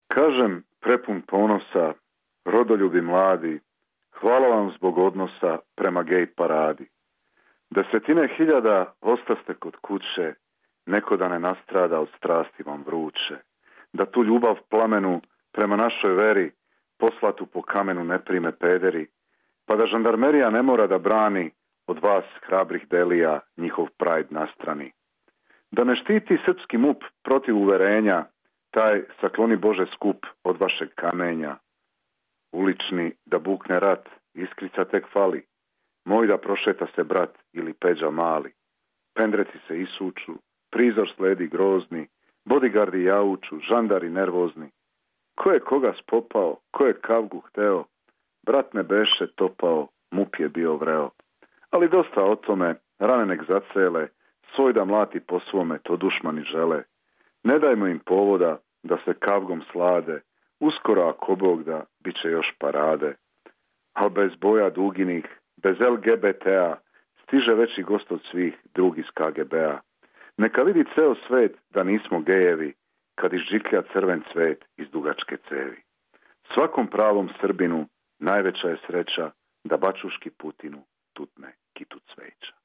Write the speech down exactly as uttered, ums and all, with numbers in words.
Kažem prepun ponosa, rodoljubi mladi, hvala vam zbog odnosa prema gej paradi. Desetine hiljada ostaste kod kuće, neko da ne nastrada od strasti vam vruće. Da tu ljubav plamenu prema našoj veri, poslatu po kamenu ne prime pederi, pa da žandarmerija ne mora da brani od vas hrabrih delija njihov pride na strani. Da ne štiti srpski mup protiv uverenja, taj sakloni Bože skup od vašeg kamenja. Ulični da bukne rat, iskrica tek fali, moj da prošeta se brat ili Peđa mali. Pendreci se isuču, prizor sledi grozni, bodyguardi jauču, žandari nervozni. Ko je koga spopao, ko je kavgu hteo, brat ne beše topao, mup je bio vreo. Ali dosta o tome, rane nek zacele, svoj da mlati po svome, to dušmani žele. Ne dajmo im povoda da se kavgom slade, uskoro ako Bog da, bit će još parade. Al bez boja duginih, bez el ge be te a, stiže veći gost od svih, drugi iz ka ge be a. Neka vidi ceo svet da nismo gejevi, kad izžiklja crven cvet iz dugačke cevi. Svakom pravom Srbinu najveća je sreća da bačuški Putinu tutne kitu cveća.